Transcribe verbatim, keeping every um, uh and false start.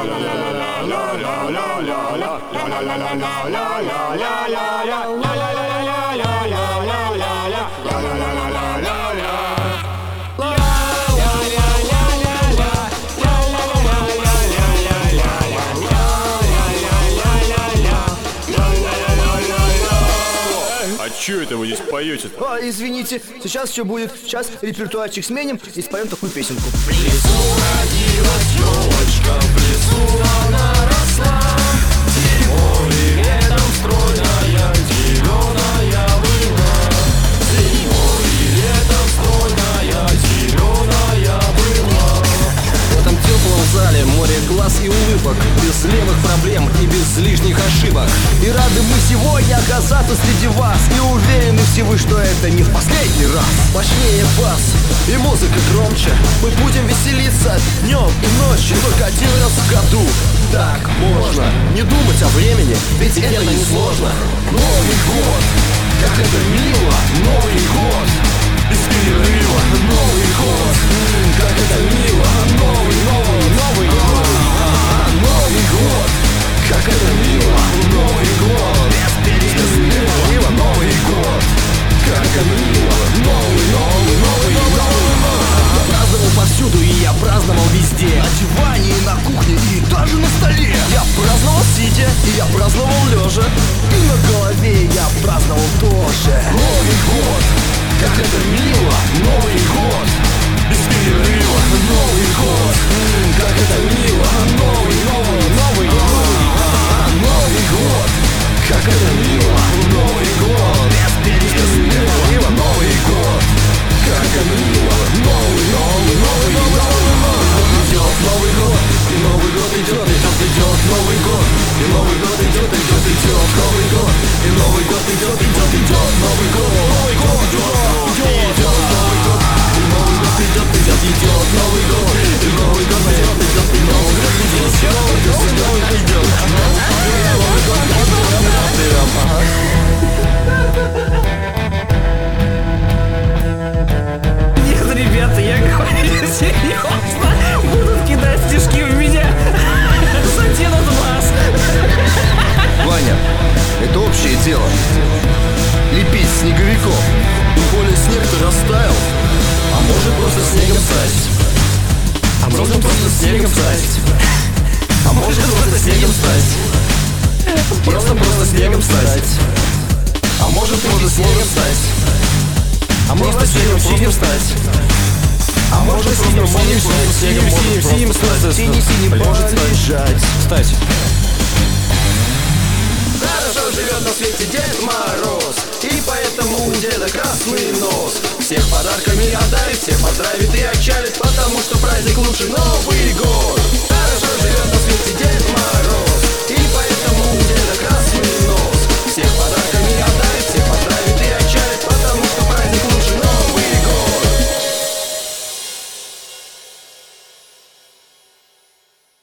А чё это вы здесь поете-то? А, извините, сейчас все будет. Сейчас репертуарчик сменим и споем такую песенку. В лесу родилась елочка, в лесу она росла. Зимой и летом стройная, зеленая была. Зимой и летом стройная, зеленая была. В этом теплом зале море глаз и улыбок, без левых проблем и без лишних ошибок. И рады мы сегодня оказаться среди вас, и уверены все вы, что это не в последний раз. Мощнее бас и музыка громче. Мы будем веселиться днем и ночью, только один раз в году. Так можно не думать о времени, ведь это не сложно. Новый год, как это мило, Новый год, без перерыва, Новый год, как это мило, Новый, новый, Новый год, Новый год, как это мило, Новый год, без перерыва, Новый год, как это мило, Новый, новый, новый, новый год. Я праздновал повсюду и я праздновал везде. на диване и на кухне, и даже на столе. Я праздновал сидя, и я праздновал лежа, И на голове я праздновал тоже. Новый год, как это мило, Новый год, без перерыва, Новый год, как это мило, Новый, новый, Новый год, Новый год, как это мило, Новый год, без перерыва, Новый год, как это мило, Новый, новый, новый, новый год. Идет Новый год, и Новый год идет, идет, идет Новый год, и Новый год идет, идет, идет Новый год, и Новый год идет, идет, идет Новый год, Новый год идет, идет Новый год, и Новый год идет, идет, идет Новый год, и Новый год идет, идет, и Новый год идет, Новый год идет, Новый год идет, Новый год идет. Нет, ребята, я говорю серьезно. Будут кидать стишки в меня. Заденут вас. Ваня, это общее дело. Лепить снеговиков. Тем более снег-то растаял. А может просто снегом стать? А можно просто снегом стать. А может просто снегом стать? Просто-просто снегом стать. А может можно снегом стать? А можно снегом синим стать. А может Синим, синим, синим, синим, синим стать. Синий-синий Может полежать. Стать. Хорошо живет на свете Дед Мороз, и поэтому у деда красный нос. Всех подарками одарит, всех поздравит и отчалит, потому что праздник лучше Новый